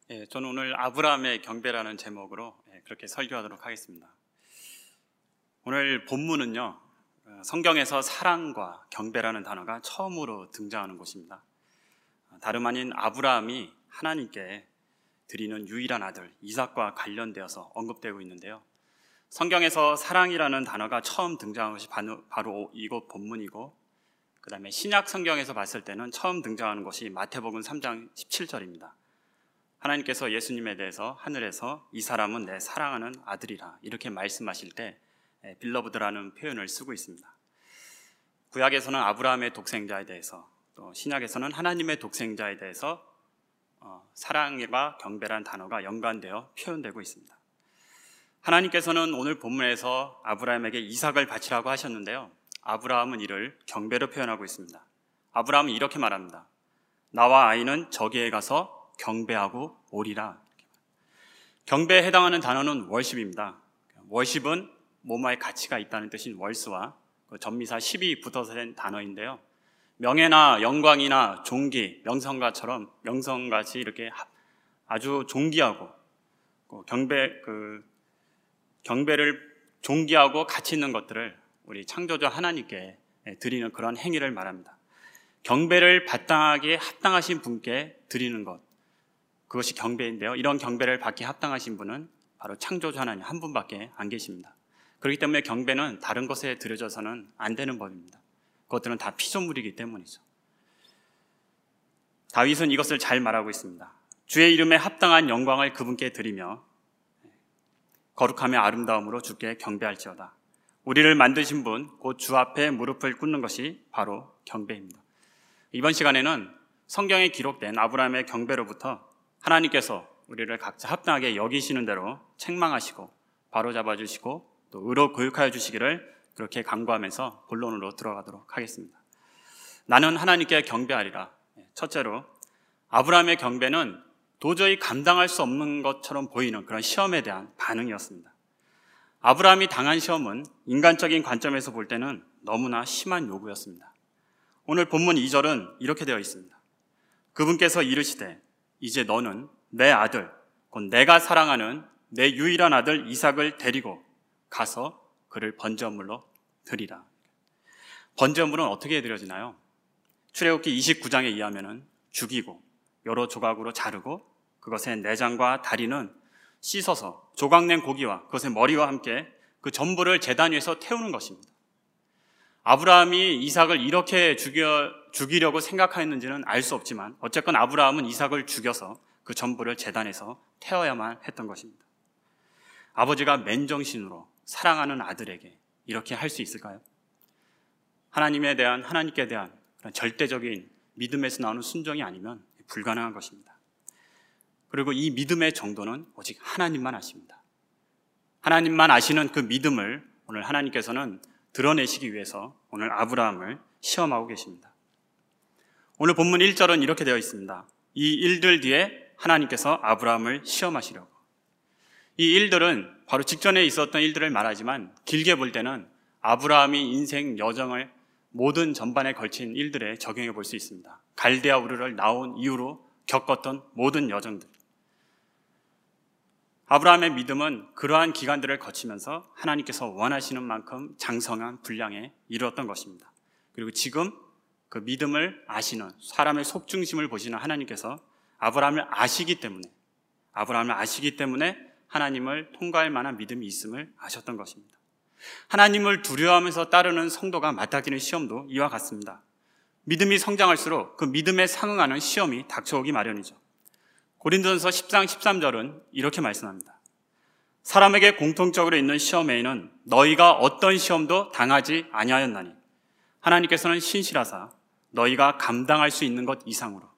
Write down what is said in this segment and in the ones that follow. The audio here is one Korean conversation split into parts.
저는 오늘 아브라함의 경배라는 제목으로 그렇게 설교하도록 하겠습니다. 오늘 본문은요, 성경에서 사랑과 경배라는 단어가 처음으로 등장하는 곳입니다. 다름 아닌 아브라함이 하나님께 드리는 유일한 아들 이삭과 관련되어서 언급되고 있는데요. 성경에서 사랑이라는 단어가 처음 등장한 것이 바로 이곳 본문이고, 그 다음에 신약 성경에서 봤을 때는 처음 등장하는 것이 마태복음 3장 17절입니다. 하나님께서 예수님에 대해서 하늘에서 이 사람은 내 사랑하는 아들이라 이렇게 말씀하실 때 빌러브드라는 표현을 쓰고 있습니다. 구약에서는 아브라함의 독생자에 대해서, 또 신약에서는 하나님의 독생자에 대해서 사랑과 경배라는 단어가 연관되어 표현되고 있습니다. 하나님께서는 오늘 본문에서 아브라함에게 이삭을 바치라고 하셨는데요, 아브라함은 이를 경배로 표현하고 있습니다. 아브라함은 이렇게 말합니다. 나와 아이는 저기에 가서 경배하고 오리라. 경배에 해당하는 단어는 월십입니다. 월십은 뭐뭐의 가치가 있다는 뜻인 월스와 전미사 10이 붙어서 된 단어인데요, 명예나 영광이나 존귀, 명성같이 이렇게 아주 존귀하고 경배를 존귀하고 가치 있는 것들을 우리 창조주 하나님께 드리는 그런 행위를 말합니다. 경배를 마땅하게 합당하신 분께 드리는 것, 그것이 경배인데요, 이런 경배를 받기 합당하신 분은 바로 창조주 하나님 한 분밖에 안 계십니다. 그렇기 때문에 경배는 다른 것에 드려져서는 안 되는 법입니다. 그것들은 다 피조물이기 때문이죠. 다윗은 이것을 잘 말하고 있습니다. 주의 이름에 합당한 영광을 그분께 드리며 거룩하며 아름다움으로 주께 경배할지어다. 우리를 만드신 분, 곧 주 앞에 무릎을 꿇는 것이 바로 경배입니다. 이번 시간에는 성경에 기록된 아브라함의 경배로부터 하나님께서 우리를 각자 합당하게 여기시는 대로 책망하시고 바로잡아 주시고 또 의로 교육하여 주시기를 그렇게 간구하면서 본론으로 들어가도록 하겠습니다. 나는 하나님께 경배하리라. 첫째로, 아브라함의 경배는 도저히 감당할 수 없는 것처럼 보이는 그런 시험에 대한 반응이었습니다. 아브라함이 당한 시험은 인간적인 관점에서 볼 때는 너무나 심한 요구였습니다. 오늘 본문 2절은 이렇게 되어 있습니다. 그분께서 이르시되 이제 너는 내 아들, 곧 내가 사랑하는 내 유일한 아들 이삭을 데리고 가서 그를 번제물로 드리라. 번제물은 어떻게 드려지나요? 출애굽기 29장에 의하면 죽이고 여러 조각으로 자르고 그것의 내장과 다리는 씻어서 조각낸 고기와 그것의 머리와 함께 그 전부를 제단 위에서 태우는 것입니다. 아브라함이 이삭을 이렇게 죽이려고 생각하였는지는 알 수 없지만 어쨌건 아브라함은 이삭을 죽여서 그 전부를 제단에서 태워야만 했던 것입니다. 아버지가 맨정신으로 사랑하는 아들에게 이렇게 할 수 있을까요? 하나님께 대한 그런 절대적인 믿음에서 나오는 순종이 아니면 불가능한 것입니다. 그리고 이 믿음의 정도는 오직 하나님만 아십니다. 하나님만 아시는 그 믿음을 오늘 하나님께서는 드러내시기 위해서 오늘 아브라함을 시험하고 계십니다. 오늘 본문 1절은 이렇게 되어 있습니다. 이 일들 뒤에 하나님께서 아브라함을 시험하시려고. 이 일들은 바로 직전에 있었던 일들을 말하지만 길게 볼 때는 아브라함이 인생 여정을 모든 전반에 걸친 일들에 적용해 볼 수 있습니다. 갈대아 우르를 나온 이후로 겪었던 모든 여정들. 아브라함의 믿음은 그러한 기간들을 거치면서 하나님께서 원하시는 만큼 장성한 분량에 이르렀던 것입니다. 그리고 지금 그 믿음을 아시는, 사람의 속중심을 보시는 하나님께서 아브라함을 아시기 때문에 하나님을 통과할 만한 믿음이 있음을 아셨던 것입니다. 하나님을 두려워하면서 따르는 성도가 맞닥뜨리는 시험도 이와 같습니다. 믿음이 성장할수록 그 믿음에 상응하는 시험이 닥쳐오기 마련이죠. 고린도전서 10장 13절은 이렇게 말씀합니다. 사람에게 공통적으로 있는 시험에는 너희가 어떤 시험도 당하지 아니하였나니 하나님께서는 신실하사 너희가 감당할 수 있는 것 이상으로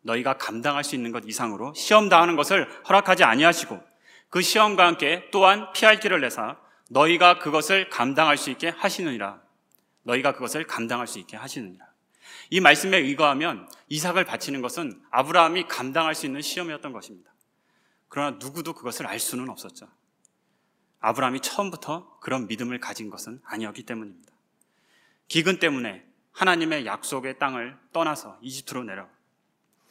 시험 당하는 것을 허락하지 아니하시고 그 시험과 함께 또한 피할 길을 내사 너희가 그것을 감당할 수 있게 하시느니라. 이 말씀에 의거하면 이삭을 바치는 것은 아브라함이 감당할 수 있는 시험이었던 것입니다. 그러나 누구도 그것을 알 수는 없었죠. 아브라함이 처음부터 그런 믿음을 가진 것은 아니었기 때문입니다. 기근 때문에 하나님의 약속의 땅을 떠나서 이집트로 내려가.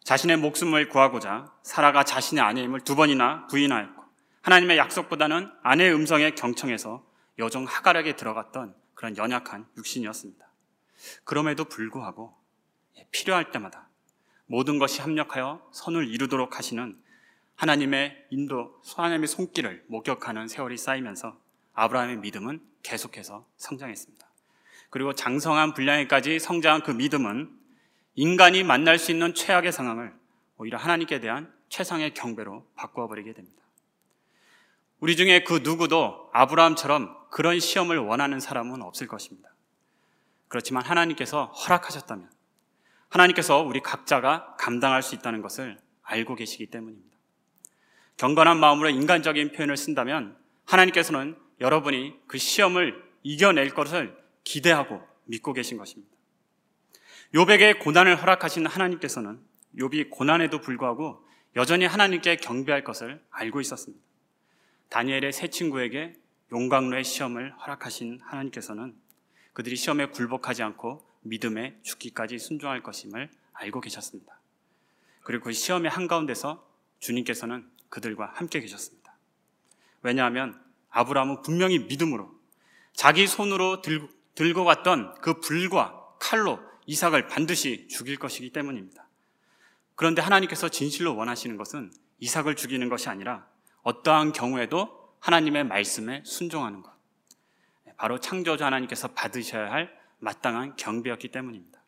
자신의 목숨을 구하고자 사라가 자신의 아내임을 2번이나 부인하였고 하나님의 약속보다는 아내의 음성에 경청해서 여종 하갈에게 들어갔던 그런 연약한 육신이었습니다. 그럼에도 불구하고 필요할 때마다 모든 것이 합력하여 선을 이루도록 하시는 하나님의 인도, 하나님의 손길을 목격하는 세월이 쌓이면서 아브라함의 믿음은 계속해서 성장했습니다. 그리고 장성한 분량에까지 성장한 그 믿음은 인간이 만날 수 있는 최악의 상황을 오히려 하나님께 대한 최상의 경배로 바꾸어버리게 됩니다. 우리 중에 그 누구도 아브라함처럼 그런 시험을 원하는 사람은 없을 것입니다. 그렇지만 하나님께서 허락하셨다면 하나님께서 우리 각자가 감당할 수 있다는 것을 알고 계시기 때문입니다. 경건한 마음으로 인간적인 표현을 쓴다면 하나님께서는 여러분이 그 시험을 이겨낼 것을 기대하고 믿고 계신 것입니다. 욥에게 고난을 허락하신 하나님께서는 욥이 고난에도 불구하고 여전히 하나님께 경배할 것을 알고 있었습니다. 다니엘의 세 친구에게 용광로의 시험을 허락하신 하나님께서는 그들이 시험에 굴복하지 않고 믿음에 죽기까지 순종할 것임을 알고 계셨습니다. 그리고 그 시험의 한가운데서 주님께서는 그들과 함께 계셨습니다. 왜냐하면 아브라함은 분명히 믿음으로 자기 손으로 들고 갔던 그 불과 칼로 이삭을 반드시 죽일 것이기 때문입니다. 그런데 하나님께서 진실로 원하시는 것은 이삭을 죽이는 것이 아니라 어떠한 경우에도 하나님의 말씀에 순종하는 것. 바로 창조주 하나님께서 받으셔야 할 마땅한 경배였기 때문입니다.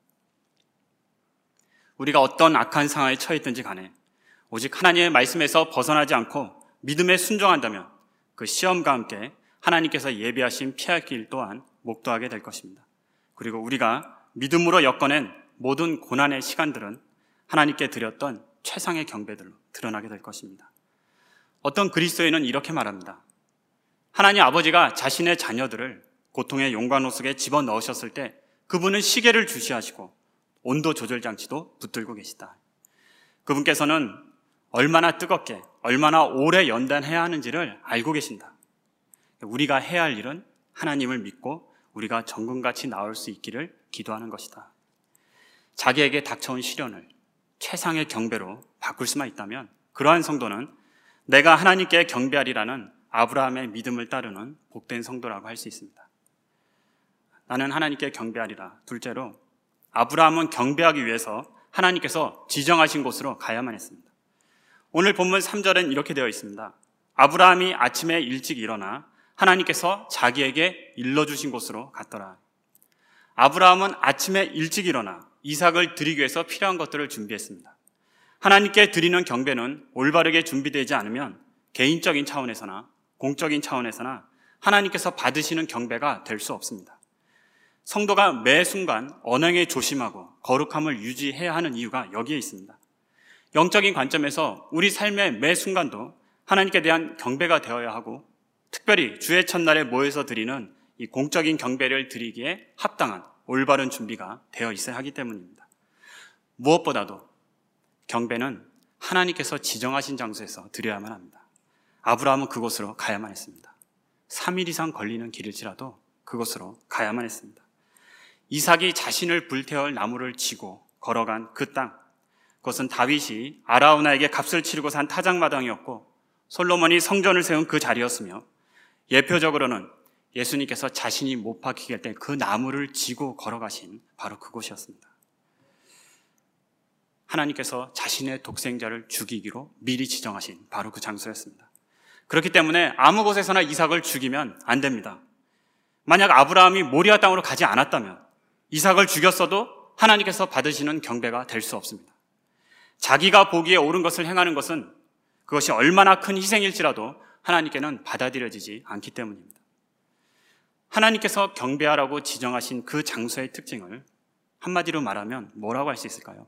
우리가 어떤 악한 상황에 처했든지 간에 오직 하나님의 말씀에서 벗어나지 않고 믿음에 순종한다면 그 시험과 함께 하나님께서 예비하신 피할 길 또한 목도하게 될 것입니다. 그리고 우리가 믿음으로 엮어낸 모든 고난의 시간들은 하나님께 드렸던 최상의 경배들로 드러나게 될 것입니다. 어떤 그리스도인은 이렇게 말합니다. 하나님 아버지가 자신의 자녀들을 고통의 용광로 속에 집어넣으셨을 때 그분은 시계를 주시하시고 온도 조절 장치도 붙들고 계시다. 그분께서는 얼마나 뜨겁게 얼마나 오래 연단해야 하는지를 알고 계신다. 우리가 해야 할 일은 하나님을 믿고 우리가 정금같이 나올 수 있기를 기도하는 것이다. 자기에게 닥쳐온 시련을 최상의 경배로 바꿀 수만 있다면 그러한 성도는 내가 하나님께 경배하리라는 아브라함의 믿음을 따르는 복된 성도라고 할 수 있습니다. 나는 하나님께 경배하리라. 둘째로 아브라함은 경배하기 위해서 하나님께서 지정하신 곳으로 가야만 했습니다. 오늘 본문 3절엔 이렇게 되어 있습니다. 아브라함이 아침에 일찍 일어나 하나님께서 자기에게 일러주신 곳으로 갔더라. 아브라함은 아침에 일찍 일어나 이삭을 드리기 위해서 필요한 것들을 준비했습니다. 하나님께 드리는 경배는 올바르게 준비되지 않으면 개인적인 차원에서나 공적인 차원에서나 하나님께서 받으시는 경배가 될 수 없습니다. 성도가 매 순간 언행에 조심하고 거룩함을 유지해야 하는 이유가 여기에 있습니다. 영적인 관점에서 우리 삶의 매 순간도 하나님께 대한 경배가 되어야 하고 특별히 주의 첫날에 모여서 드리는 이 공적인 경배를 드리기에 합당한 올바른 준비가 되어 있어야 하기 때문입니다. 무엇보다도 경배는 하나님께서 지정하신 장소에서 드려야만 합니다. 아브라함은 그곳으로 가야만 했습니다. 3일 이상 걸리는 길일지라도 그곳으로 가야만 했습니다. 이삭이 자신을 불태울 나무를 지고 걸어간 그 땅, 그것은 다윗이 아라우나에게 값을 치르고 산 타작마당이었고 솔로몬이 성전을 세운 그 자리였으며 예표적으로는 예수님께서 자신이 못 박히게 할 때 그 나무를 지고 걸어가신 바로 그곳이었습니다. 하나님께서 자신의 독생자를 죽이기로 미리 지정하신 바로 그 장소였습니다. 그렇기 때문에 아무 곳에서나 이삭을 죽이면 안 됩니다. 만약 아브라함이 모리아 땅으로 가지 않았다면 이삭을 죽였어도 하나님께서 받으시는 경배가 될 수 없습니다. 자기가 보기에 옳은 것을 행하는 것은 그것이 얼마나 큰 희생일지라도 하나님께는 받아들여지지 않기 때문입니다. 하나님께서 경배하라고 지정하신 그 장소의 특징을 한마디로 말하면 뭐라고 할 수 있을까요?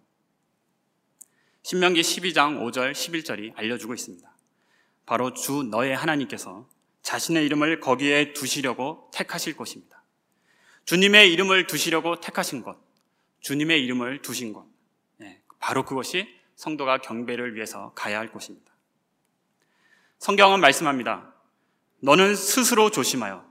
신명기 12장 5절 11절이 알려주고 있습니다. 바로 주 너의 하나님께서 자신의 이름을 거기에 두시려고 택하실 곳입니다. 주님의 이름을 두시려고 택하신 곳, 주님의 이름을 두신 곳, 바로 그것이 성도가 경배를 위해서 가야 할 곳입니다. 성경은 말씀합니다. 너는 스스로 조심하여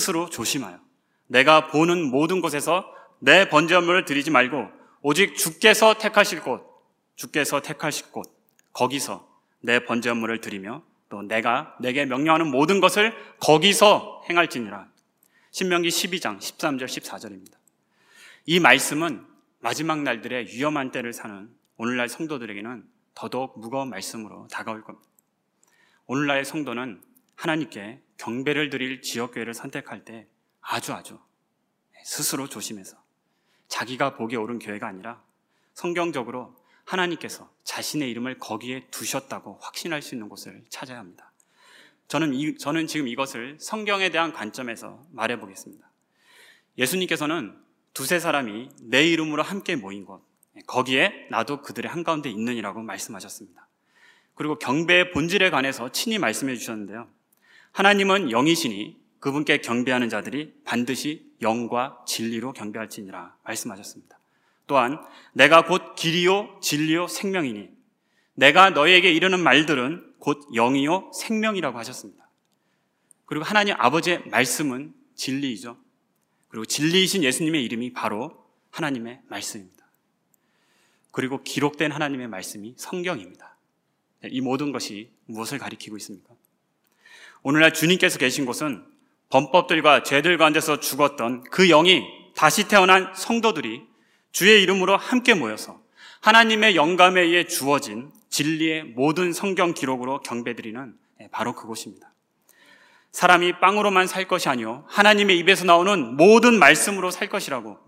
내가 보는 모든 곳에서 내 번제물을 드리지 말고 오직 주께서 택하실 곳, 주께서 택하실 곳 거기서 내 번제 업무를 드리며 또 내가 내게 명령하는 모든 것을 거기서 행할지니라. 신명기 12장 13절 14절입니다. 이 말씀은 마지막 날들의 위험한 때를 사는 오늘날 성도들에게는 더더욱 무거운 말씀으로 다가올 겁니다. 오늘날의 성도는 하나님께 경배를 드릴 지역교회를 선택할 때 아주 스스로 조심해서 자기가 보기에 옳은 교회가 아니라 성경적으로 하나님께서 자신의 이름을 거기에 두셨다고 확신할 수 있는 곳을 찾아야 합니다. 저는 지금 이것을 성경에 대한 관점에서 말해보겠습니다. 예수님께서는 두세 사람이 내 이름으로 함께 모인 곳, 거기에 나도 그들의 한가운데 있느니라고 말씀하셨습니다. 그리고 경배의 본질에 관해서 친히 말씀해 주셨는데요. 하나님은 영이시니 그분께 경배하는 자들이 반드시 영과 진리로 경배할지니라 말씀하셨습니다. 또한 내가 곧 길이요 진리요 생명이니 내가 너희에게 이르는 말들은 곧 영이요 생명이라고 하셨습니다. 그리고 하나님 아버지의 말씀은 진리이죠. 그리고 진리이신 예수님의 이름이 바로 하나님의 말씀입니다. 그리고 기록된 하나님의 말씀이 성경입니다. 이 모든 것이 무엇을 가리키고 있습니까? 오늘날 주님께서 계신 곳은 범법들과 죄들 가운데서 죽었던 그 영이 다시 태어난 성도들이 주의 이름으로 함께 모여서 하나님의 영감에 의해 주어진 진리의 모든 성경 기록으로 경배드리는 바로 그곳입니다. 사람이 빵으로만 살 것이 아니요 하나님의 입에서 나오는 모든 말씀으로 살 것이라고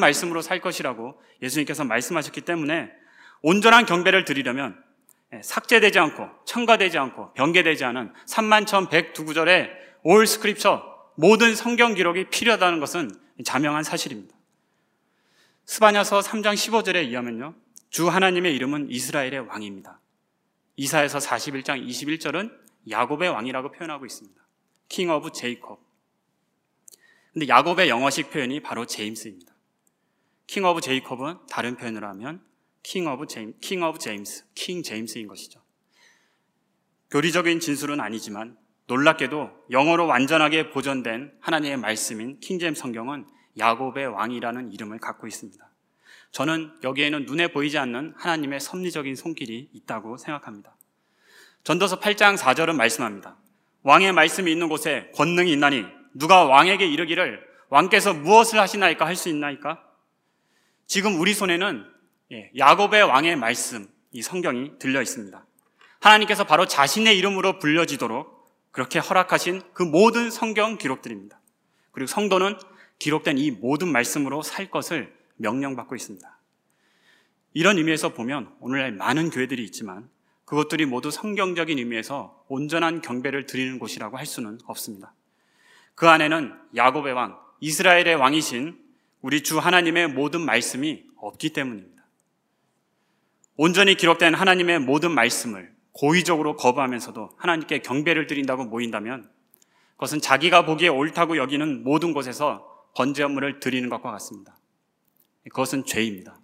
예수님께서 말씀하셨기 때문에 온전한 경배를 드리려면 삭제되지 않고 첨가되지 않고 변개되지 않은 31,102구절의 올 스크립처 모든 성경 기록이 필요하다는 것은 자명한 사실입니다. 스바냐서 3장 15절에 의하면요, 주 하나님의 이름은 이스라엘의 왕입니다. 이사야서 41장 21절은 야곱의 왕이라고 표현하고 있습니다. King of Jacob. 근데 야곱의 영어식 표현이 바로 제임스입니다. King of Jacob은 다른 표현으로 하면 King of James, King James인 것이죠. 교리적인 진술은 아니지만 놀랍게도 영어로 완전하게 보존된 하나님의 말씀인 킹제임스 성경은 야곱의 왕이라는 이름을 갖고 있습니다. 저는 여기에는 눈에 보이지 않는 하나님의 섭리적인 손길이 있다고 생각합니다. 전도서 8장 4절은 말씀합니다. 왕의 말씀이 있는 곳에 권능이 있나니 누가 왕에게 이르기를 왕께서 무엇을 하시나이까 할 수 있나이까? 지금 우리 손에는 야곱의 왕의 말씀, 이 성경이 들려 있습니다. 하나님께서 바로 자신의 이름으로 불려지도록 그렇게 허락하신 그 모든 성경 기록들입니다. 그리고 성도는 기록된 이 모든 말씀으로 살 것을 명령받고 있습니다. 이런 의미에서 보면 오늘날 많은 교회들이 있지만 그것들이 모두 성경적인 의미에서 온전한 경배를 드리는 곳이라고 할 수는 없습니다. 그 안에는 야곱의 왕, 이스라엘의 왕이신 우리 주 하나님의 모든 말씀이 없기 때문입니다. 온전히 기록된 하나님의 모든 말씀을 고의적으로 거부하면서도 하나님께 경배를 드린다고 모인다면 그것은 자기가 보기에 옳다고 여기는 모든 곳에서 번제 업무를 드리는 것과 같습니다. 그것은 죄입니다.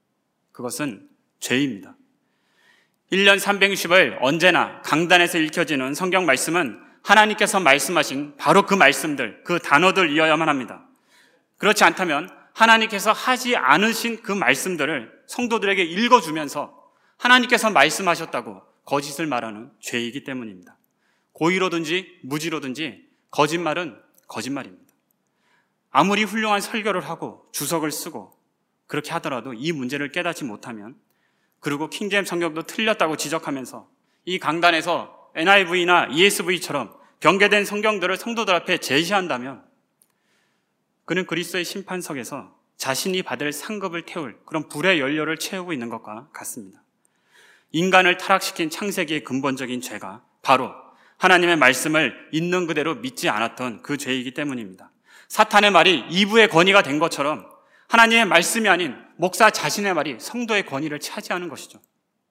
1년 360일 언제나 강단에서 읽혀지는 성경 말씀은 하나님께서 말씀하신 바로 그 말씀들, 그 단어들이어야만 합니다. 그렇지 않다면 하나님께서 하지 않으신 그 말씀들을 성도들에게 읽어주면서 하나님께서 말씀하셨다고 거짓을 말하는 죄이기 때문입니다. 고의로든지 무지로든지 거짓말은 거짓말입니다. 아무리 훌륭한 설교를 하고 주석을 쓰고 그렇게 하더라도 이 문제를 깨닫지 못하면, 그리고 킹제임스 성경도 틀렸다고 지적하면서 이 강단에서 NIV나 ESV처럼 변개된 성경들을 성도들 앞에 제시한다면 그는 그리스도의 심판석에서 자신이 받을 상급을 태울 그런 불의 연료를 채우고 있는 것과 같습니다. 인간을 타락시킨 창세기의 근본적인 죄가 바로 하나님의 말씀을 있는 그대로 믿지 않았던 그 죄이기 때문입니다. 사탄의 말이 이부의 권위가 된 것처럼 하나님의 말씀이 아닌 목사 자신의 말이 성도의 권위를 차지하는 것이죠.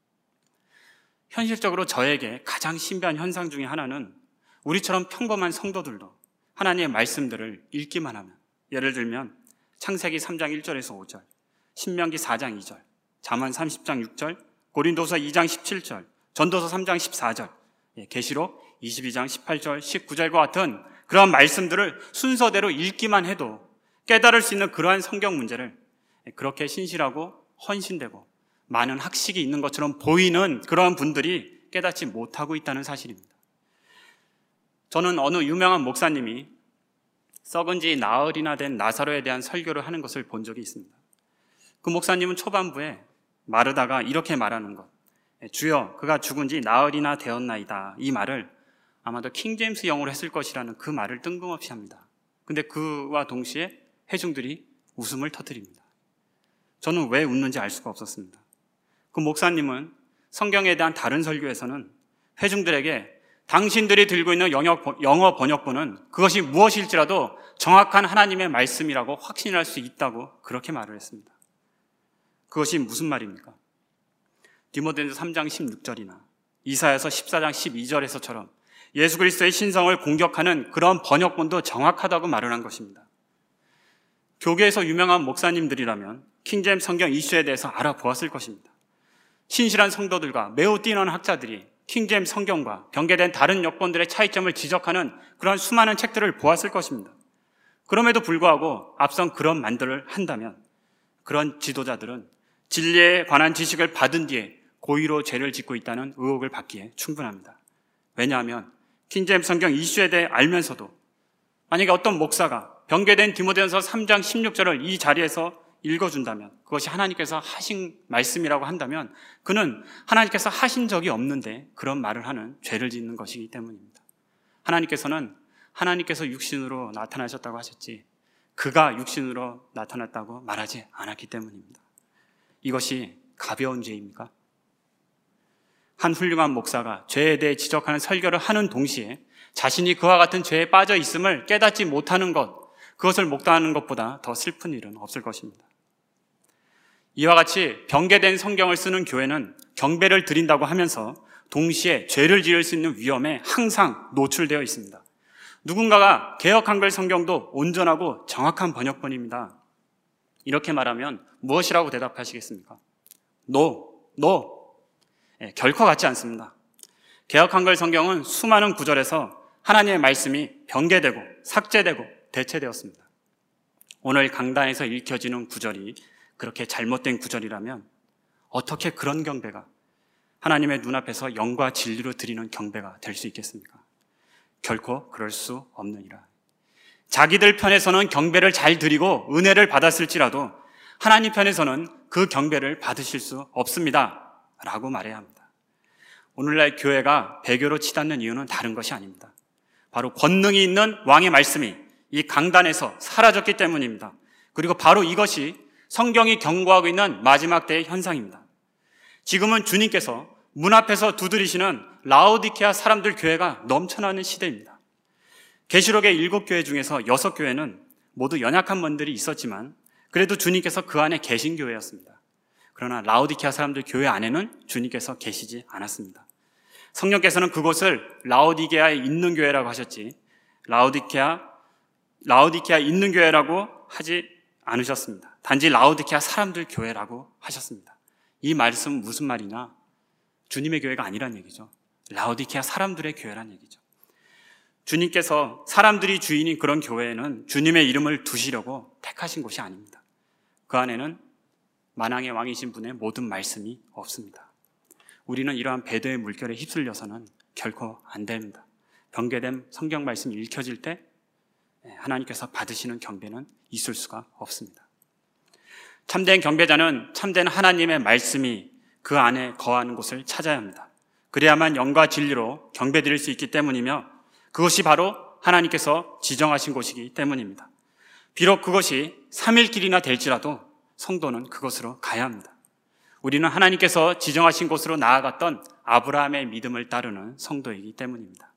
현실적으로 저에게 가장 신비한 현상 중에 하나는 우리처럼 평범한 성도들도 하나님의 말씀들을 읽기만 하면, 예를 들면 창세기 3장 1절에서 5절, 신명기 4장 2절, 잠언 30장 6절, 고린도서 2장 17절, 전도서 3장 14절, 계시록 22장 18절, 19절과 같은 그런 말씀들을 순서대로 읽기만 해도 깨달을 수 있는 그러한 성경 문제를 그렇게 신실하고 헌신되고 많은 학식이 있는 것처럼 보이는 그런 분들이 깨닫지 못하고 있다는 사실입니다. 저는 어느 유명한 목사님이 썩은 지 나흘이나 된 나사로에 대한 설교를 하는 것을 본 적이 있습니다. 그 목사님은 초반부에 마르다가 이렇게 말하는 것, 주여 그가 죽은 지 나흘이나 되었나이다, 이 말을 아마도 킹제임스 영어로 했을 것이라는 그 말을 뜬금없이 합니다. 근데 그와 동시에 회중들이 웃음을 터뜨립니다. 저는 왜 웃는지 알 수가 없었습니다. 그 목사님은 성경에 대한 다른 설교에서는 회중들에게 당신들이 들고 있는 영어 번역본은 그것이 무엇일지라도 정확한 하나님의 말씀이라고 확신할 수 있다고 그렇게 말을 했습니다. 그것이 무슨 말입니까? 디모데전서 3장 16절이나 이사야서 14장 12절에서처럼 예수 그리스도의 신성을 공격하는 그런 번역본도 정확하다고 말을 한 것입니다. 교계에서 유명한 목사님들이라면 킹제임스 성경 이슈에 대해서 알아보았을 것입니다. 신실한 성도들과 매우 뛰어난 학자들이 킹제임스 성경과 변개된 다른 역본들의 차이점을 지적하는 그런 수많은 책들을 보았을 것입니다. 그럼에도 불구하고 앞선 그런 말들을 한다면 그런 지도자들은 진리에 관한 지식을 받은 뒤에 고의로 죄를 짓고 있다는 의혹을 받기에 충분합니다. 왜냐하면 킹제임스 성경 이슈에 대해 알면서도 만약에 어떤 목사가 변개된 디모데전서 3장 16절을 이 자리에서 읽어준다면, 그것이 하나님께서 하신 말씀이라고 한다면 그는 하나님께서 하신 적이 없는데 그런 말을 하는 죄를 짓는 것이기 때문입니다. 하나님께서 육신으로 나타나셨다고 하셨지 그가 육신으로 나타났다고 말하지 않았기 때문입니다. 이것이 가벼운 죄입니까? 한 훌륭한 목사가 죄에 대해 지적하는 설교를 하는 동시에 자신이 그와 같은 죄에 빠져 있음을 깨닫지 못하는 것, 그것을 목도하는 것보다 더 슬픈 일은 없을 것입니다. 이와 같이 변개된 성경을 쓰는 교회는 경배를 드린다고 하면서 동시에 죄를 지을 수 있는 위험에 항상 노출되어 있습니다. 누군가가 개역 한글 성경도 온전하고 정확한 번역본입니다, 이렇게 말하면 무엇이라고 대답하시겠습니까? No. 결코 같지 않습니다. 개역 한글 성경은 수많은 구절에서 하나님의 말씀이 변개되고 삭제되고 대체되었습니다. 오늘 강단에서 읽혀지는 구절이 그렇게 잘못된 구절이라면 어떻게 그런 경배가 하나님의 눈앞에서 영과 진리로 드리는 경배가 될 수 있겠습니까? 결코 그럴 수 없느니라. 자기들 편에서는 경배를 잘 드리고 은혜를 받았을지라도 하나님 편에서는 그 경배를 받으실 수 없습니다 라고 말해야 합니다. 오늘날 교회가 배교로 치닫는 이유는 다른 것이 아닙니다. 바로 권능이 있는 왕의 말씀이 이 강단에서 사라졌기 때문입니다. 그리고 바로 이것이 성경이 경고하고 있는 마지막 때의 현상입니다. 지금은 주님께서 문 앞에서 두드리시는 라오디케아 사람들 교회가 넘쳐나는 시대입니다. 계시록의 7교회 중에서 6교회는 모두 연약한 면들이 있었지만 그래도 주님께서 그 안에 계신 교회였습니다. 그러나 라오디케아 사람들 교회 안에는 주님께서 계시지 않았습니다. 성령께서는 그곳을 라오디게아에 있는 교회라고 하셨지 라오디케아 있는 교회라고 하지 않으셨습니다. 단지 라오디케아 사람들 교회라고 하셨습니다. 이 말씀은 무슨 말이냐? 주님의 교회가 아니란 얘기죠. 라오디케아 사람들의 교회란 얘기죠. 주님께서 사람들이 주인인 그런 교회에는 주님의 이름을 두시려고 택하신 곳이 아닙니다. 그 안에는 만왕의 왕이신 분의 모든 말씀이 없습니다. 우리는 이러한 배도의 물결에 휩쓸려서는 결코 안 됩니다. 변개된 성경 말씀이 읽혀질 때 하나님께서 받으시는 경배는 있을 수가 없습니다. 참된 경배자는 참된 하나님의 말씀이 그 안에 거하는 곳을 찾아야 합니다. 그래야만 영과 진리로 경배드릴 수 있기 때문이며 그것이 바로 하나님께서 지정하신 곳이기 때문입니다. 비록 그것이 3일길이나 될지라도 성도는 그곳으로 가야 합니다. 우리는 하나님께서 지정하신 곳으로 나아갔던 아브라함의 믿음을 따르는 성도이기 때문입니다.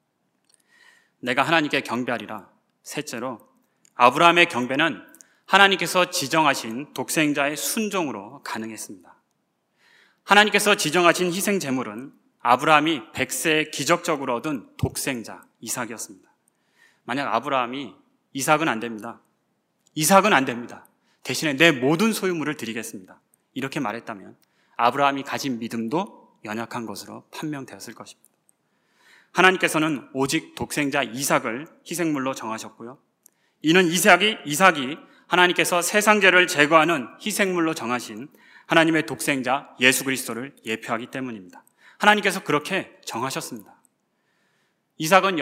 내가 하나님께 경배하리라. 셋째로, 아브라함의 경배는 하나님께서 지정하신 독생자의 순종으로 가능했습니다. 하나님께서 지정하신 희생 제물은 아브라함이 100세에 기적적으로 얻은 독생자 이삭이었습니다. 만약 아브라함이 이삭은 안 됩니다. 대신에 내 모든 소유물을 드리겠습니다. 이렇게 말했다면 아브라함이 가진 믿음도 연약한 것으로 판명되었을 것입니다. 하나님께서는 오직 독생자 이삭을 희생물로 정하셨고요. 이는 이삭이 하나님께서 세상 죄를 제거하는 희생물로 정하신 하나님의 독생자 예수 그리스도를 예표하기 때문입니다. 하나님께서 그렇게 정하셨습니다. 이삭은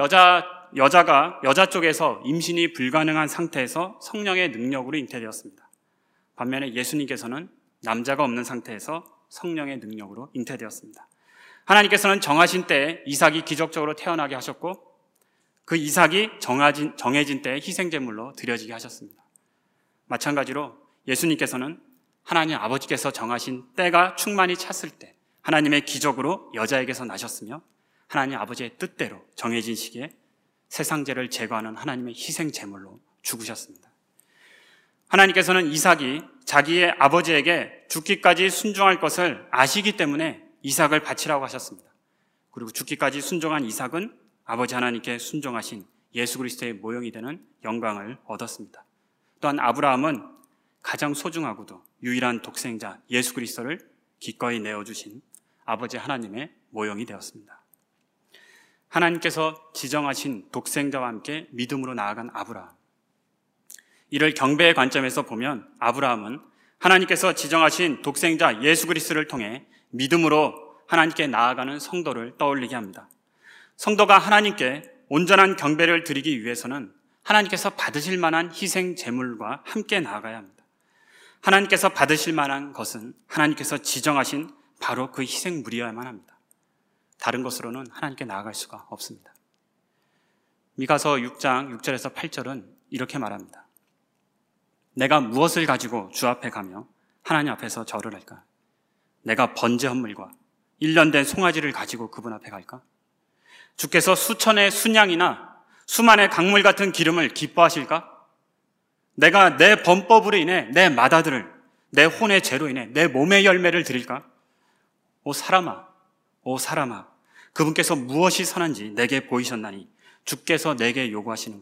여자 쪽에서 임신이 불가능한 상태에서 성령의 능력으로 잉태되었습니다. 반면에 예수님께서는 남자가 없는 상태에서 성령의 능력으로 잉태되었습니다. 하나님께서는 정하신 때에 이삭이 기적적으로 태어나게 하셨고 그 이삭이 정해진 때에 희생제물로 드려지게 하셨습니다. 마찬가지로 예수님께서는 하나님 아버지께서 정하신 때가 충만히 찼을 때 하나님의 기적으로 여자에게서 나셨으며 하나님 아버지의 뜻대로 정해진 시기에 세상죄를 제거하는 하나님의 희생제물로 죽으셨습니다. 하나님께서는 이삭이 자기의 아버지에게 죽기까지 순종할 것을 아시기 때문에 이삭을 바치라고 하셨습니다. 그리고 죽기까지 순종한 이삭은 아버지 하나님께 순종하신 예수 그리스도의 모형이 되는 영광을 얻었습니다. 또한 아브라함은 가장 소중하고도 유일한 독생자 예수 그리스도를 기꺼이 내어주신 아버지 하나님의 모형이 되었습니다. 하나님께서 지정하신 독생자와 함께 믿음으로 나아간 아브라함. 이를 경배의 관점에서 보면 아브라함은 하나님께서 지정하신 독생자 예수 그리스도를 통해 믿음으로 하나님께 나아가는 성도를 떠올리게 합니다. 성도가 하나님께 온전한 경배를 드리기 위해서는 하나님께서 받으실 만한 희생 제물과 함께 나아가야 합니다. 하나님께서 받으실 만한 것은 하나님께서 지정하신 바로 그 희생물이어야만 합니다. 다른 것으로는 하나님께 나아갈 수가 없습니다. 미가서 6장 6절에서 8절은 이렇게 말합니다. 내가 무엇을 가지고 주 앞에 가며 하나님 앞에서 절을 할까? 내가 번제 헌물과 1년 된 송아지를 가지고 그분 앞에 갈까? 주께서 수천의 순양이나 수만의 강물 같은 기름을 기뻐하실까? 내가 내 범법으로 인해 내 맏아들을 내 혼의 죄로 인해 내 몸의 열매를 드릴까? 오 사람아, 그분께서 무엇이 선한지 내게 보이셨나니 주께서 내게 요구하시는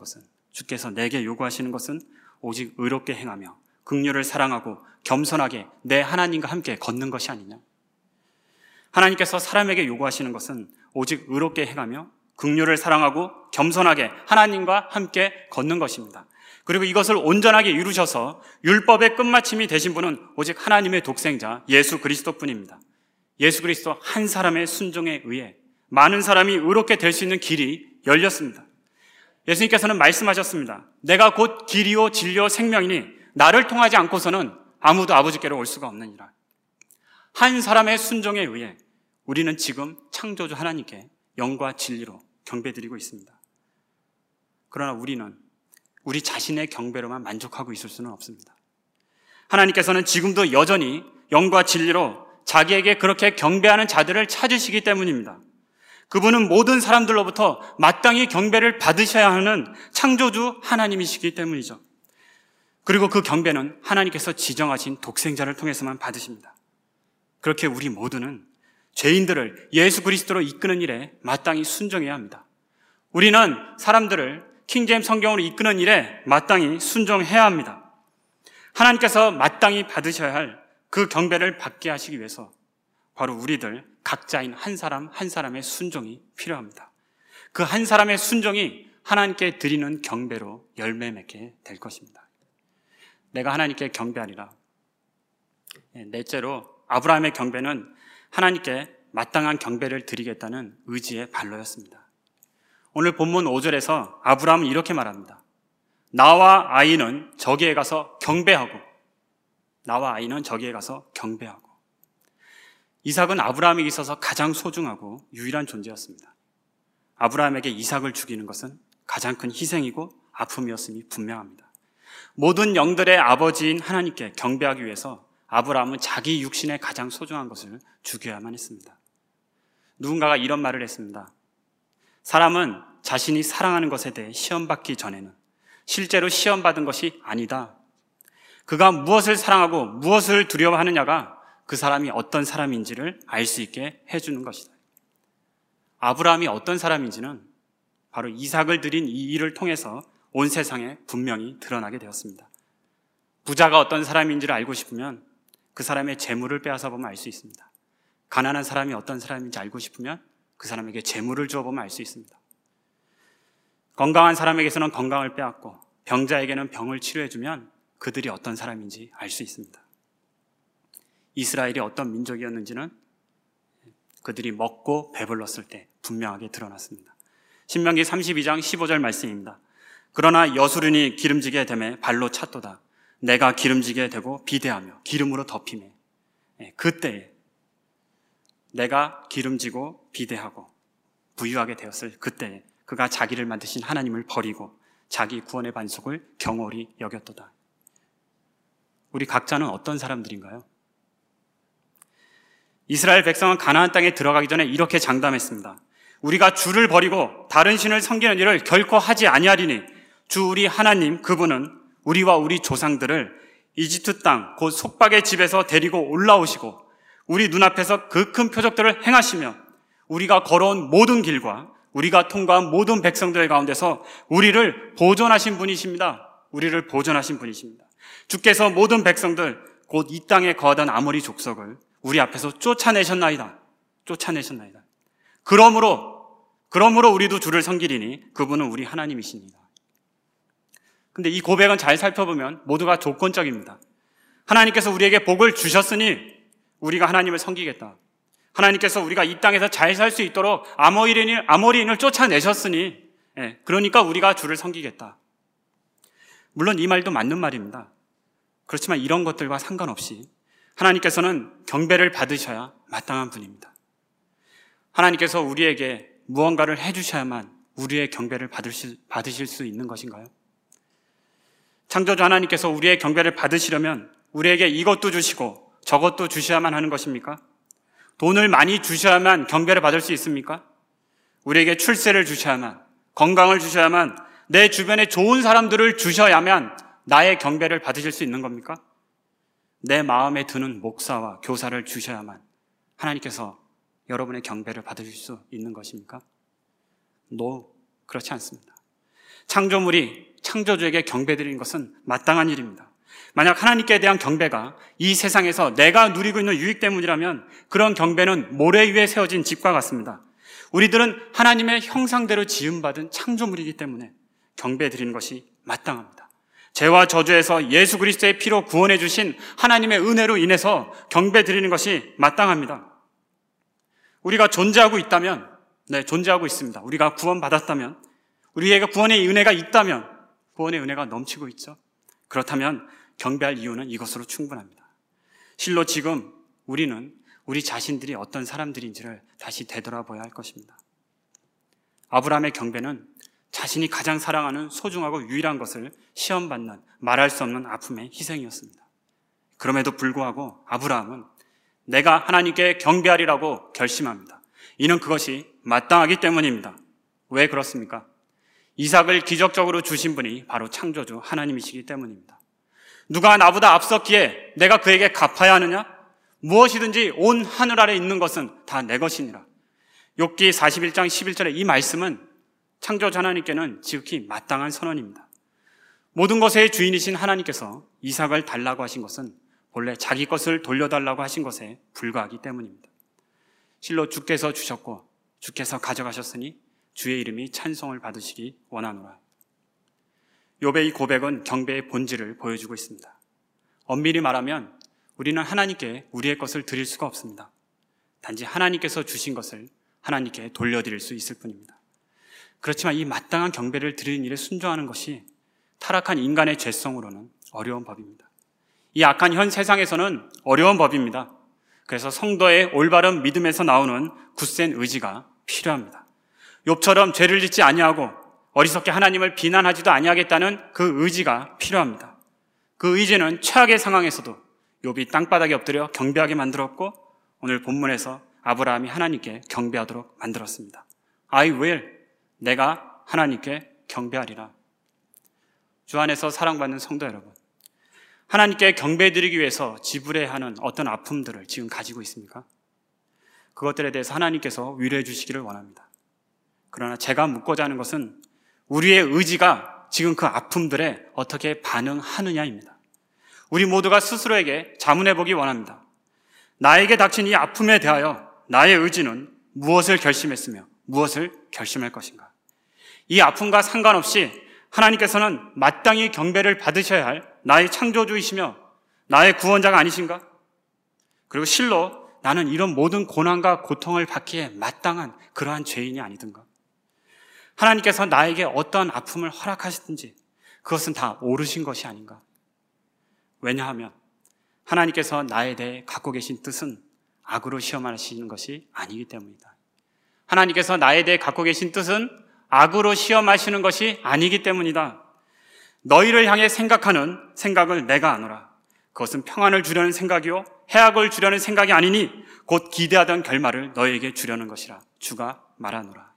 것은 오직 의롭게 행하며 긍휼을 사랑하고 겸손하게 내 하나님과 함께 걷는 것이 아니냐. 하나님께서 사람에게 요구하시는 것은 오직 의롭게 행하며 긍휼을 사랑하고 겸손하게 하나님과 함께 걷는 것입니다. 그리고 이것을 온전하게 이루셔서 율법의 끝마침이 되신 분은 오직 하나님의 독생자 예수 그리스도뿐입니다. 예수 그리스도 한 사람의 순종에 의해 많은 사람이 의롭게 될 수 있는 길이 열렸습니다. 예수님께서는 말씀하셨습니다. 내가 곧 길이요 진리요 생명이니 나를 통하지 않고서는 아무도 아버지께로 올 수가 없느니라. 한 사람의 순종에 의해 우리는 지금 창조주 하나님께 영과 진리로 경배드리고 있습니다. 그러나 우리는 우리 자신의 경배로만 만족하고 있을 수는 없습니다. 하나님께서는 지금도 여전히 영과 진리로 자기에게 그렇게 경배하는 자들을 찾으시기 때문입니다. 그분은 모든 사람들로부터 마땅히 경배를 받으셔야 하는 창조주 하나님이시기 때문이죠. 그리고 그 경배는 하나님께서 지정하신 독생자를 통해서만 받으십니다. 그렇게 우리 모두는 죄인들을 예수 그리스도로 이끄는 일에 마땅히 순종해야 합니다. 우리는 사람들을 킹제임스 성경으로 이끄는 일에 마땅히 순종해야 합니다. 하나님께서 마땅히 받으셔야 할 그 경배를 받게 하시기 위해서 바로 우리들 각자인 한 사람 한 사람의 순종이 필요합니다. 그 한 사람의 순종이 하나님께 드리는 경배로 열매 맺게 될 것입니다. 내가 하나님께 경배하리라. 넷째로 아브라함의 경배는 하나님께 마땅한 경배를 드리겠다는 의지의 발로였습니다. 오늘 본문 5절에서 아브라함은 이렇게 말합니다. 나와 아이는 저기에 가서 경배하고 이삭은 아브라함에게 있어서 가장 소중하고 유일한 존재였습니다. 아브라함에게 이삭을 죽이는 것은 가장 큰 희생이고 아픔이었음이 분명합니다. 모든 영들의 아버지인 하나님께 경배하기 위해서 아브라함은 자기 육신의 가장 소중한 것을 죽여야만 했습니다. 누군가가 이런 말을 했습니다. 사람은 자신이 사랑하는 것에 대해 시험받기 전에는 실제로 시험받은 것이 아니다. 그가 무엇을 사랑하고 무엇을 두려워하느냐가 그 사람이 어떤 사람인지를 알 수 있게 해주는 것이다. 아브라함이 어떤 사람인지는 바로 이삭을 드린 이 일을 통해서 온 세상에 분명히 드러나게 되었습니다. 부자가 어떤 사람인지를 알고 싶으면 그 사람의 재물을 빼앗아 보면 알 수 있습니다. 가난한 사람이 어떤 사람인지 알고 싶으면 그 사람에게 재물을 주어 보면 알 수 있습니다. 건강한 사람에게서는 건강을 빼앗고 병자에게는 병을 치료해주면 그들이 어떤 사람인지 알 수 있습니다. 이스라엘이 어떤 민족이었는지는 그들이 먹고 배불렀을 때 분명하게 드러났습니다. 신명기 32장 15절 말씀입니다. 그러나 여수른이 기름지게 되매 발로 찼도다. 내가 기름지게 되고 비대하며 기름으로 덮이매. 그때에 내가 기름지고 비대하고 부유하게 되었을 그때에 그가 자기를 만드신 하나님을 버리고 자기 구원의 반석을 경홀히 여겼도다. 우리 각자는 어떤 사람들인가요? 이스라엘 백성은 가나안 땅에 들어가기 전에 이렇게 장담했습니다. 우리가 주를 버리고 다른 신을 섬기는 일을 결코 하지 아니하리니 주 우리 하나님 그분은 우리와 우리 조상들을 이집트 땅 곧 속박의 집에서 데리고 올라오시고 우리 눈앞에서 그 큰 표적들을 행하시며 우리가 걸어온 모든 길과 우리가 통과한 모든 백성들 가운데서 우리를 보존하신 분이십니다. 우리를 보존하신 분이십니다. 주께서 모든 백성들 곧 이 땅에 거하던 아모리 족속을 우리 앞에서 쫓아내셨나이다. 쫓아내셨나이다. 그러므로 우리도 주를 섬기리니 그분은 우리 하나님이십니다. 근데 이 고백은 잘 살펴보면 모두가 조건적입니다. 하나님께서 우리에게 복을 주셨으니 우리가 하나님을 섬기겠다. 하나님께서 우리가 이 땅에서 잘 살 수 있도록 아모리인을 쫓아내셨으니 그러니까 우리가 주를 섬기겠다. 물론 이 말도 맞는 말입니다. 그렇지만 이런 것들과 상관없이 하나님께서는 경배를 받으셔야 마땅한 분입니다. 하나님께서 우리에게 무언가를 해주셔야만 우리의 경배를 받으실 수 있는 것인가요? 창조주 하나님께서 우리의 경배를 받으시려면 우리에게 이것도 주시고 저것도 주셔야만 하는 것입니까? 돈을 많이 주셔야만 경배를 받을 수 있습니까? 우리에게 출세를 주셔야만, 건강을 주셔야만, 내 주변에 좋은 사람들을 주셔야만 나의 경배를 받으실 수 있는 겁니까? 내 마음에 드는 목사와 교사를 주셔야만 하나님께서 여러분의 경배를 받으실 수 있는 것입니까? 그렇지 않습니다. 창조물이 창조주에게 경배드리는 것은 마땅한 일입니다. 만약 하나님께 대한 경배가 이 세상에서 내가 누리고 있는 유익 때문이라면 그런 경배는 모래 위에 세워진 집과 같습니다. 우리들은 하나님의 형상대로 지음받은 창조물이기 때문에 경배드리는 것이 마땅합니다. 죄와 저주에서 예수 그리스도의 피로 구원해 주신 하나님의 은혜로 인해서 경배드리는 것이 마땅합니다. 우리가 존재하고 있다면, 존재하고 있습니다. 우리가 구원받았다면, 우리에게 구원의 은혜가 있다면, 구원의 은혜가 넘치고 있죠. 그렇다면 경배할 이유는 이것으로 충분합니다. 실로 지금 우리는 우리 자신들이 어떤 사람들인지를 다시 되돌아봐야 할 것입니다. 아브라함의 경배는 자신이 가장 사랑하는 소중하고 유일한 것을 시험받는 말할 수 없는 아픔의 희생이었습니다. 그럼에도 불구하고 아브라함은 내가 하나님께 경배하리라고 결심합니다. 이는 그것이 마땅하기 때문입니다. 왜 그렇습니까? 이삭을 기적적으로 주신 분이 바로 창조주 하나님이시기 때문입니다. 누가 나보다 앞섰기에 내가 그에게 갚아야 하느냐? 무엇이든지 온 하늘 아래 있는 것은 다 내 것이니라. 욥기 41장 11절의 이 말씀은 창조주 하나님께는 지극히 마땅한 선언입니다. 모든 것의 주인이신 하나님께서 이삭을 달라고 하신 것은 본래 자기 것을 돌려달라고 하신 것에 불과하기 때문입니다. 실로 주께서 주셨고 주께서 가져가셨으니 주의 이름이 찬송을 받으시기 원하노라. 욥의 이 고백은 경배의 본질을 보여주고 있습니다. 엄밀히 말하면 우리는 하나님께 우리의 것을 드릴 수가 없습니다. 단지 하나님께서 주신 것을 하나님께 돌려드릴 수 있을 뿐입니다. 그렇지만 이 마땅한 경배를 드리는 일에 순종하는 것이 타락한 인간의 죄성으로는 어려운 법입니다. 이 악한 현 세상에서는 어려운 법입니다. 그래서 성도의 올바른 믿음에서 나오는 굳센 의지가 필요합니다. 욥처럼 죄를 짓지 아니하고 어리석게 하나님을 비난하지도 아니하겠다는 그 의지가 필요합니다. 그 의지는 최악의 상황에서도 욥이 땅바닥에 엎드려 경배하게 만들었고 오늘 본문에서 아브라함이 하나님께 경배하도록 만들었습니다. I will, 내가 하나님께 경배하리라. 주 안에서 사랑받는 성도 여러분, 하나님께 경배드리기 위해서 지불해야 하는 어떤 아픔들을 지금 가지고 있습니까? 그것들에 대해서 하나님께서 위로해 주시기를 원합니다. 그러나 제가 묻고자 하는 것은 우리의 의지가 지금 그 아픔들에 어떻게 반응하느냐입니다. 우리 모두가 스스로에게 자문해 보기 원합니다. 나에게 닥친 이 아픔에 대하여 나의 의지는 무엇을 결심했으며 무엇을 결심할 것인가? 이 아픔과 상관없이 하나님께서는 마땅히 경배를 받으셔야 할 나의 창조주이시며 나의 구원자가 아니신가? 그리고 실로 나는 이런 모든 고난과 고통을 받기에 마땅한 그러한 죄인이 아니든가? 하나님께서 나에게 어떠한 아픔을 허락하시든지 그것은 다 옳으신 것이 아닌가? 왜냐하면 하나님께서 나에 대해 갖고 계신 뜻은 악으로 시험하시는 것이 아니기 때문이다. 하나님께서 나에 대해 갖고 계신 뜻은 악으로 시험하시는 것이 아니기 때문이다. 너희를 향해 생각하는 생각을 내가 아노라. 그것은 평안을 주려는 생각이요 해악을 주려는 생각이 아니니 곧 기대하던 결말을 너희에게 주려는 것이라. 주가 말하노라.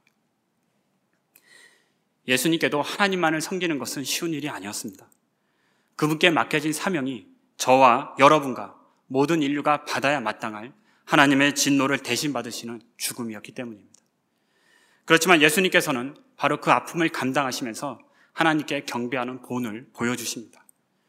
예수님께도 하나님만을 섬기는 것은 쉬운 일이 아니었습니다. 그분께 맡겨진 사명이 저와 여러분과 모든 인류가 받아야 마땅할 하나님의 진노를 대신 받으시는 죽음이었기 때문입니다. 그렇지만 예수님께서는 바로 그 아픔을 감당하시면서 하나님께 경배하는 본을 보여주십니다.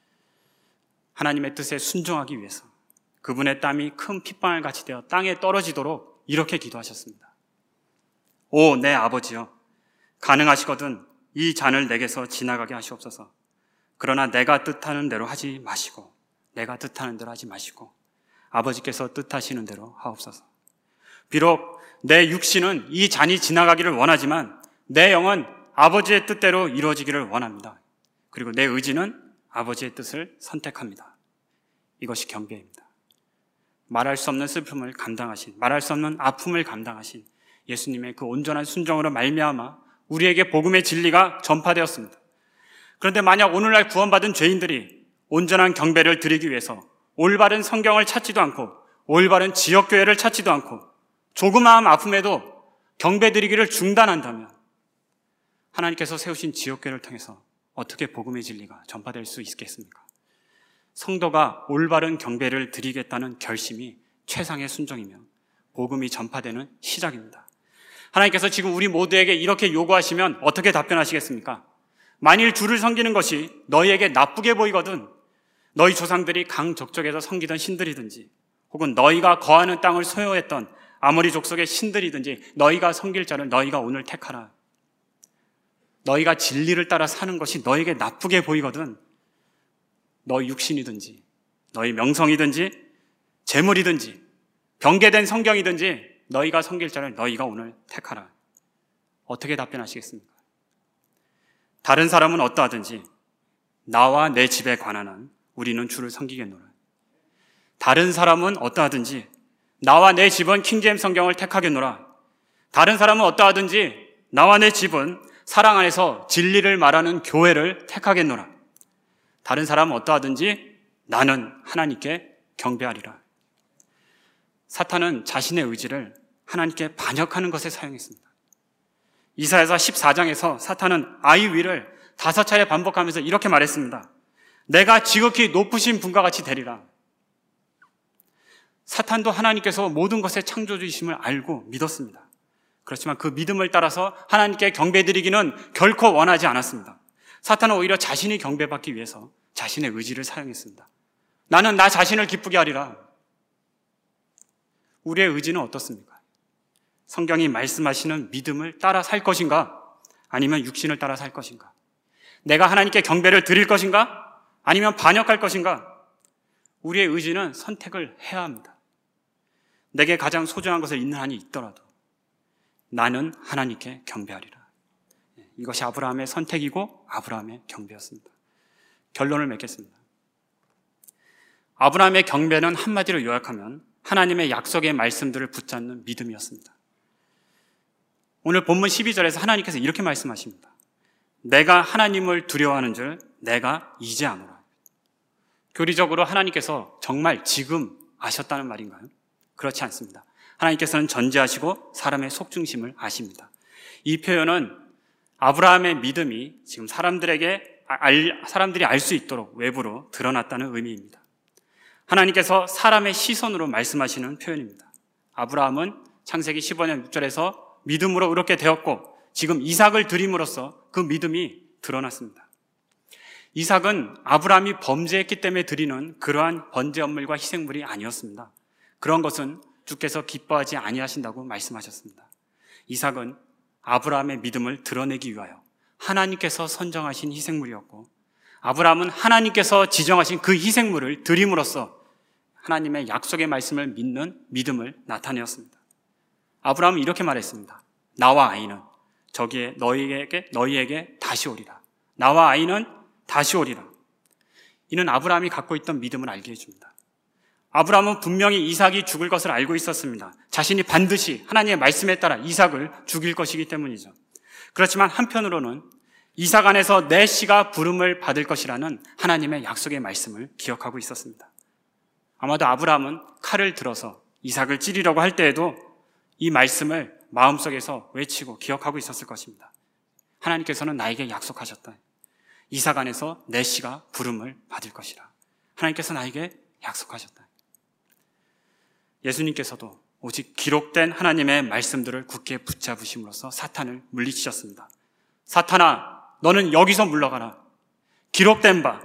하나님의 뜻에 순종하기 위해서 그분의 땀이 큰 핏방울 같이 되어 땅에 떨어지도록 이렇게 기도하셨습니다. 오, 내 아버지여, 가능하시거든 이 잔을 내게서 지나가게 하시옵소서. 그러나 내가 뜻하는 대로 하지 마시고 내가 뜻하는 대로 하지 마시고 아버지께서 뜻하시는 대로 하옵소서. 비록 내 육신은 이 잔이 지나가기를 원하지만 내 영은 아버지의 뜻대로 이루어지기를 원합니다. 그리고 내 의지는 아버지의 뜻을 선택합니다. 이것이 경배입니다. 말할 수 없는 슬픔을 감당하신, 말할 수 없는 아픔을 감당하신 예수님의 그 온전한 순종으로 말미암아 우리에게 복음의 진리가 전파되었습니다. 그런데 만약 오늘날 구원받은 죄인들이 온전한 경배를 드리기 위해서 올바른 성경을 찾지도 않고 올바른 지역교회를 찾지도 않고 조그마한 아픔에도 경배 드리기를 중단한다면 하나님께서 세우신 지역교회를 통해서 어떻게 복음의 진리가 전파될 수 있겠습니까? 성도가 올바른 경배를 드리겠다는 결심이 최상의 순종이며 복음이 전파되는 시작입니다. 하나님께서 지금 우리 모두에게 이렇게 요구하시면 어떻게 답변하시겠습니까? 만일 주를 섬기는 것이 너희에게 나쁘게 보이거든 너희 조상들이 강족적에서 섬기던 신들이든지 혹은 너희가 거하는 땅을 소유했던 아모리 족속의 신들이든지 너희가 섬길 자를 너희가 오늘 택하라. 너희가 진리를 따라 사는 것이 너희에게 나쁘게 보이거든 너희 육신이든지 너희 명성이든지 재물이든지 병개된 성경이든지 너희가 섬길 자를 너희가 오늘 택하라. 어떻게 답변하시겠습니까? 다른 사람은 어떠하든지 나와 내 집에 관한 한 우리는 주를 섬기겠노라. 다른 사람은 어떠하든지 나와 내 집은 킹제임스 성경을 택하겠노라. 다른 사람은 어떠하든지 나와 내 집은 사랑 안에서 진리를 말하는 교회를 택하겠노라. 다른 사람은 어떠하든지 나는 하나님께 경배하리라. 사탄은 자신의 의지를 하나님께 반역하는 것에 사용했습니다. 이사야서 14장에서 사탄은 I will을 5차례 반복하면서 이렇게 말했습니다. 내가 지극히 높으신 분과 같이 되리라. 사탄도 하나님께서 모든 것의 창조주이심을 알고 믿었습니다. 그렇지만 그 믿음을 따라서 하나님께 경배드리기는 결코 원하지 않았습니다. 사탄은 오히려 자신이 경배받기 위해서 자신의 의지를 사용했습니다. 나는 나 자신을 기쁘게 하리라. 우리의 의지는 어떻습니까? 성경이 말씀하시는 믿음을 따라 살 것인가? 아니면 육신을 따라 살 것인가? 내가 하나님께 경배를 드릴 것인가? 아니면 반역할 것인가? 우리의 의지는 선택을 해야 합니다. 내게 가장 소중한 것을 잃는 한이 있더라도 나는 하나님께 경배하리라. 이것이 아브라함의 선택이고 아브라함의 경배였습니다. 결론을 맺겠습니다. 아브라함의 경배는 한마디로 요약하면 하나님의 약속의 말씀들을 붙잡는 믿음이었습니다. 오늘 본문 12절에서 하나님께서 이렇게 말씀하십니다. 내가 하나님을 두려워하는 줄 내가 이제 아노라. 교리적으로 하나님께서 정말 지금 아셨다는 말인가요? 그렇지 않습니다. 하나님께서는 전지하시고 사람의 속중심을 아십니다. 이 표현은 아브라함의 믿음이 지금 사람들이 알 수 있도록 외부로 드러났다는 의미입니다. 하나님께서 사람의 시선으로 말씀하시는 표현입니다. 아브라함은 창세기 15년 6절에서 믿음으로 이렇게 되었고 지금 이삭을 드림으로써 그 믿음이 드러났습니다. 이삭은 아브라함이 범죄했기 때문에 드리는 그러한 번제물과 희생물이 아니었습니다. 그런 것은 주께서 기뻐하지 아니하신다고 말씀하셨습니다. 이삭은 아브라함의 믿음을 드러내기 위하여 하나님께서 선정하신 희생물이었고 아브라함은 하나님께서 지정하신 그 희생물을 드림으로써 하나님의 약속의 말씀을 믿는 믿음을 나타내었습니다. 아브라함은 이렇게 말했습니다. 나와 아이는 저기에 너희에게 다시 오리라. 나와 아이는 다시 오리라. 이는 아브라함이 갖고 있던 믿음을 알게 해줍니다. 아브라함은 분명히 이삭이 죽을 것을 알고 있었습니다. 자신이 반드시 하나님의 말씀에 따라 이삭을 죽일 것이기 때문이죠. 그렇지만 한편으로는 이삭 안에서 내 씨가 부름을 받을 것이라는 하나님의 약속의 말씀을 기억하고 있었습니다. 아마도 아브라함은 칼을 들어서 이삭을 찌르려고 할 때에도 이 말씀을 마음속에서 외치고 기억하고 있었을 것입니다. 하나님께서는 나에게 약속하셨다. 이삭 안에서 내 씨가 부름을 받을 것이라. 하나님께서 나에게 약속하셨다. 예수님께서도 오직 기록된 하나님의 말씀들을 굳게 붙잡으심으로써 사탄을 물리치셨습니다. 사탄아, 너는 여기서 물러가라. 기록된 바.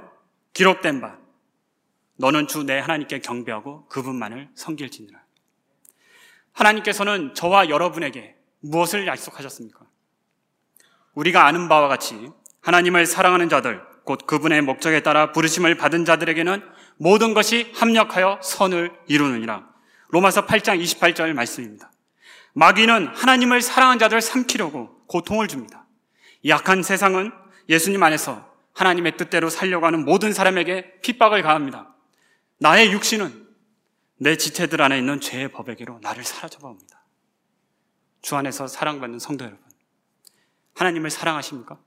너는 주 내 하나님께 경배하고 그분만을 섬길지니라. 하나님께서는 저와 여러분에게 무엇을 약속하셨습니까? 우리가 아는 바와 같이 하나님을 사랑하는 자들, 곧 그분의 목적에 따라 부르심을 받은 자들에게는 모든 것이 합력하여 선을 이루느니라. 로마서 8장 28절 말씀입니다. 마귀는 하나님을 사랑하는 자들을 삼키려고 고통을 줍니다. 이 악한 세상은 예수님 안에서 하나님의 뜻대로 살려고 하는 모든 사람에게 핍박을 가합니다. 나의 육신은 내 지체들 안에 있는 죄의 법에게로 나를 사로잡아 옵니다. 주 안에서 사랑받는 성도 여러분, 하나님을 사랑하십니까?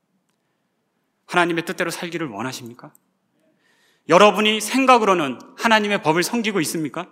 하나님의 뜻대로 살기를 원하십니까? 여러분이 생각으로는 하나님의 법을 섬기고 있습니까?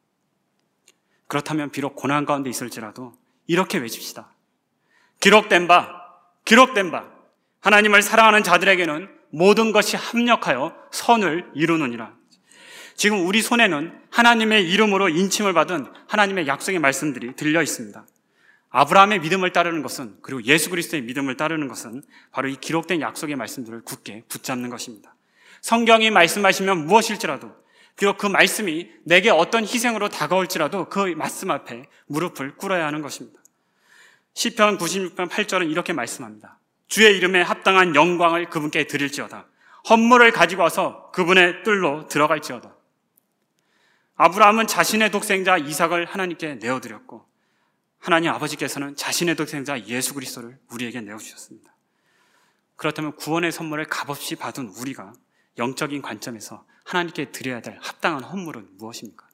그렇다면 비록 고난 가운데 있을지라도 이렇게 외칩시다. 기록된 바 하나님을 사랑하는 자들에게는 모든 것이 합력하여 선을 이루느니라. 지금 우리 손에는 하나님의 이름으로 인침을 받은 하나님의 약속의 말씀들이 들려 있습니다. 아브라함의 믿음을 따르는 것은, 그리고 예수 그리스도의 믿음을 따르는 것은 바로 이 기록된 약속의 말씀들을 굳게 붙잡는 것입니다. 성경이 말씀하시면 무엇일지라도, 비록 그 말씀이 내게 어떤 희생으로 다가올지라도 그 말씀 앞에 무릎을 꿇어야 하는 것입니다. 시편 96편 8절은 이렇게 말씀합니다. 주의 이름에 합당한 영광을 그분께 드릴지어다. 헌물을 가지고 와서 그분의 뜰로 들어갈지어다. 아브라함은 자신의 독생자 이삭을 하나님께 내어드렸고, 하나님 아버지께서는 자신의 독생자 예수 그리스도를 우리에게 내어주셨습니다. 그렇다면 구원의 선물을 값없이 받은 우리가 영적인 관점에서 하나님께 드려야 될 합당한 헌물은 무엇입니까?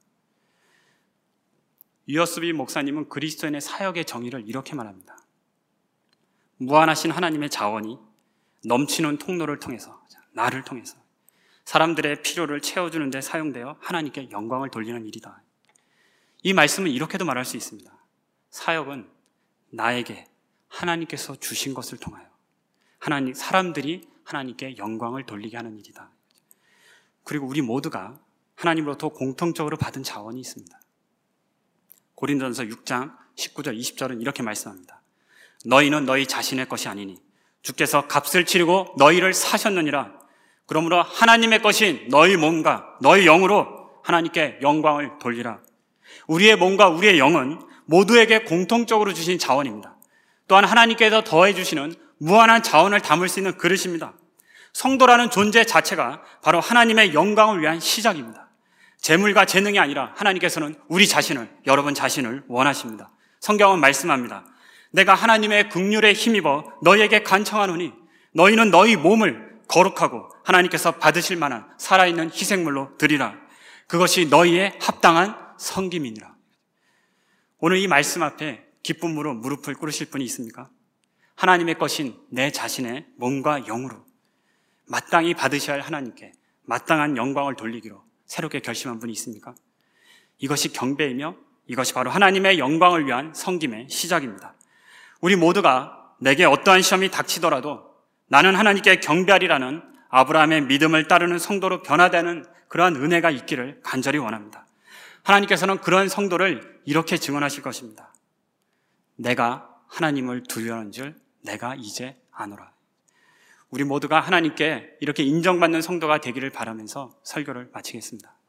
유어스비 목사님은 그리스도인의 사역의 정의를 이렇게 말합니다. 무한하신 하나님의 자원이 넘치는 통로를 통해서, 나를 통해서 사람들의 필요를 채워주는 데 사용되어 하나님께 영광을 돌리는 일이다. 이 말씀은 이렇게도 말할 수 있습니다. 사역은 나에게 하나님께서 주신 것을 통하여 사람들이 하나님께 영광을 돌리게 하는 일이다. 그리고 우리 모두가 하나님으로부터 공통적으로 받은 자원이 있습니다. 고린도전서 6장 19절 20절은 이렇게 말씀합니다. 너희는 너희 자신의 것이 아니니 주께서 값을 치르고 너희를 사셨느니라. 그러므로 하나님의 것인 너희 몸과 너희 영으로 하나님께 영광을 돌리라. 우리의 몸과 우리의 영은 모두에게 공통적으로 주신 자원입니다. 또한 하나님께서 더해 주시는 무한한 자원을 담을 수 있는 그릇입니다. 성도라는 존재 자체가 바로 하나님의 영광을 위한 시작입니다. 재물과 재능이 아니라 하나님께서는 우리 자신을, 여러분 자신을 원하십니다. 성경은 말씀합니다. 내가 하나님의 긍휼에 힘입어 너희에게 간청하노니 너희는 너희 몸을 거룩하고 하나님께서 받으실 만한 살아있는 희생물로 드리라. 그것이 너희의 합당한 섬김이니라. 오늘 이 말씀 앞에 기쁨으로 무릎을 꿇으실 분이 있습니까? 하나님의 것인 내 자신의 몸과 영으로 마땅히 받으셔야 할 하나님께 마땅한 영광을 돌리기로 새롭게 결심한 분이 있습니까? 이것이 경배이며 이것이 바로 하나님의 영광을 위한 섬김의 시작입니다. 우리 모두가 내게 어떠한 시험이 닥치더라도 나는 하나님께 경배하리라는 아브라함의 믿음을 따르는 성도로 변화되는 그러한 은혜가 있기를 간절히 원합니다. 하나님께서는 그런 성도를 이렇게 증언하실 것입니다. 내가 하나님을 두려워하는 줄 내가 이제 아노라. 우리 모두가 하나님께 이렇게 인정받는 성도가 되기를 바라면서 설교를 마치겠습니다.